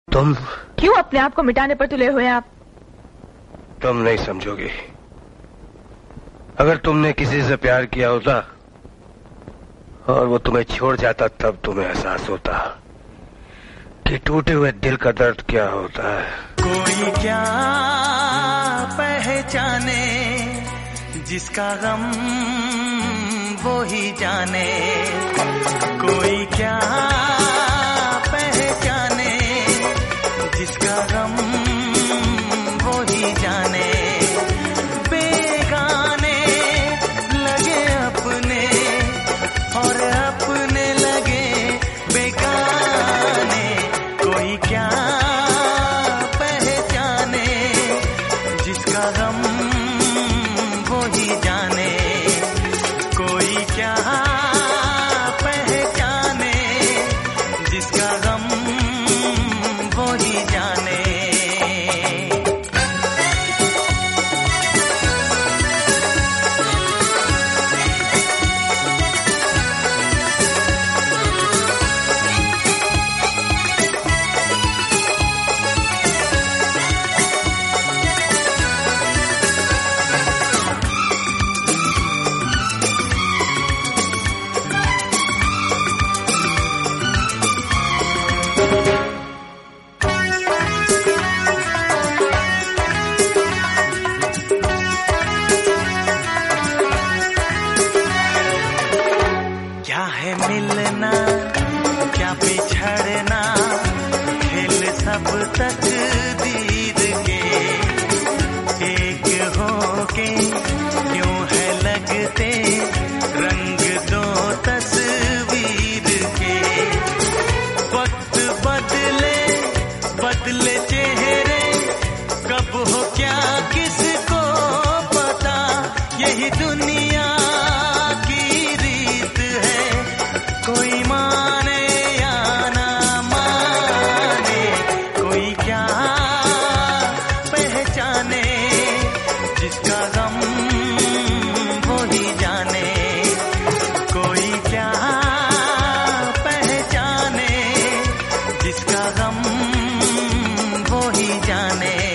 तुम क्यों अपने आप को मिटाने पर तुले हुए आप? तुम नहीं समझोगी। अगर तुमने किसी से प्यार किया होता और वो तुम्हें छोड़ जाता, तब तुम्हें एहसास होता कि टूटे हुए दिल का दर्द क्या होता है। कोई क्या पहचाने जिसका गम वो ही जाने। कोई क्या पहचाने जिसका गम वो ही जाने। बेगाने लगे अपने और अपने लगे बेगाने। कोई क्या पहचाने जिसका गम वो ही जाने। कोई क्या पहचाने जिसका गम वो ही जाने। क्या है मिलना क्या बिछड़ना, खेल सब तकदीर के। एक होके क्यों है लगते रंग दो तस्वीर के। वक्त बदले बदले चेहरे, कब हो क्या किसको पता। यही दुनिया की रीत है, कोई माने या ना माने। कोई क्या पहचाने जिसका गम वो ही जाने। कोई क्या पहचाने जिसका गम वो ही जाने।